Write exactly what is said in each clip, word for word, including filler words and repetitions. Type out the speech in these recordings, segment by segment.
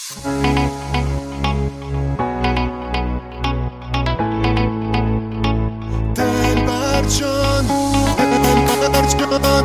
دلبر جان دلبر جان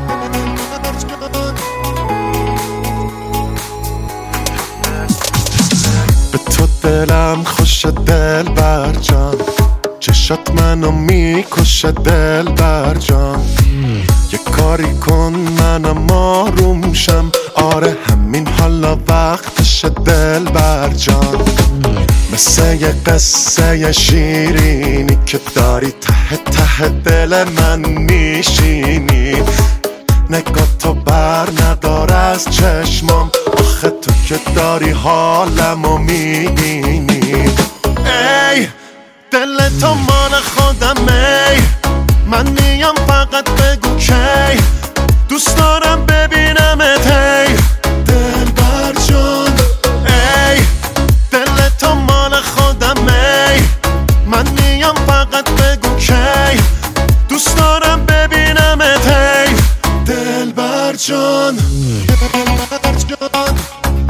به تو دلم خوشه دلبر جان، چشات منو میکشه دلبر جان. یه کاری کن منم آروم شم، آره همین حالا وقتشه دلبر جان. مثل یه قصه شیرینی که داری ته ته دل من میشینی. نگاه تو بر ندار از چشمام، آخه تو که داری حالمو میبینی. ای دل تو مال خودم، ای من میام فقط بگو کی دوست دارم ببینمت. ای دلبر جان ای دل تو مال خودم، ای من میام فقط بگو کی دوست دارم ببینمت. ای دلبر جان دلبر جان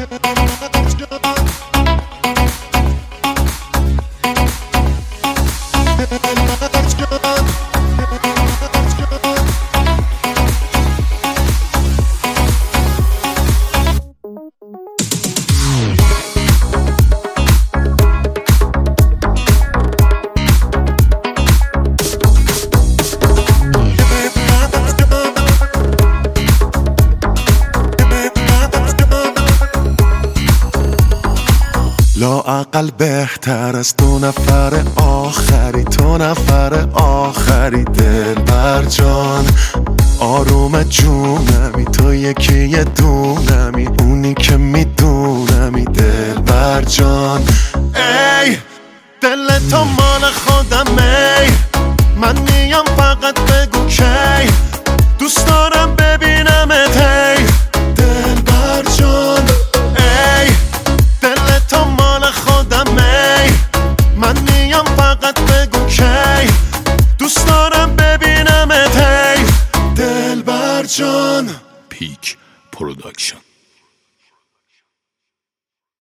لااقل بهتر از دو نفر آخری، تو نفر آخری دلبر جان. آروم جونمی تو یکی یه دونمی، اونی که میدونمی دلبر جان. ای دل تو مال خودم، ای من میام فقط بگو کی دوست دارم ببینمت. ای دلبر جان ای دل تو مال خودم، ای من میام فقط بگو کی دوست دارم ببینمت. ای دلبر جان. پیک پروداکشن.